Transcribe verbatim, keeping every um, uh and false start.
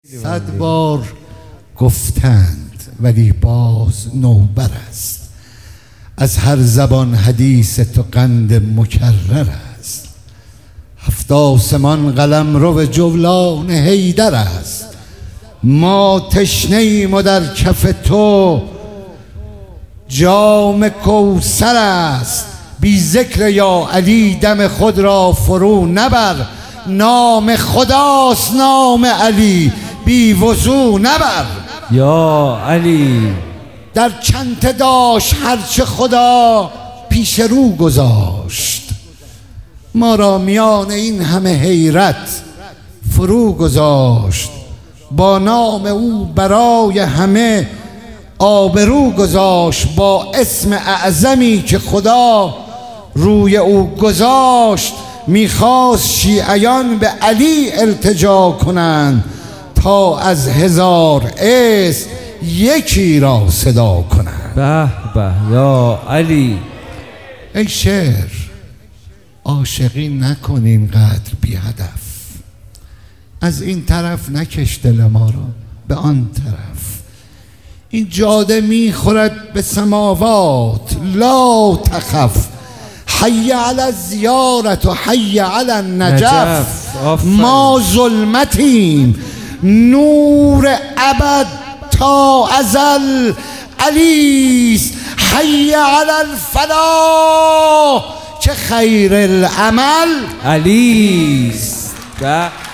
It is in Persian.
صد بار گفتند ولی باز نوبر است، از هر زبان حدیث تو قند مکرر است. هفت آسمان قلمرو جولان حیدر است، ما تشنه ایم و در کف تو جام کوثر است. بی ذکر یا علی دم خود را فرو نبر، نام خداست نام علی بی وضو نبر. یا علی در چنته داشت هرچه خدا پیش رو گذاشت، ما را میان این همه حیرت فرو گذاشت. با نام او برای همه آبرو گذاشت، با اسم اعظمی که خدا روی او گذاشت. میخواست شیعیان به علی التجا کنند تا از هزار اسم یکی را صدا کنند. به به یا علی. ای شعر عاشقی نکن اینقدر بی هدف، از این طرف نکش دل ما را به آن طرف. این جاده میخورد به سماوات لا تخف، حی علی الزیارت و حی علی النجف. ما ظلمتیم نور ابد تا ازل علیست، حی علی الفلاح که خیر العمل علیست.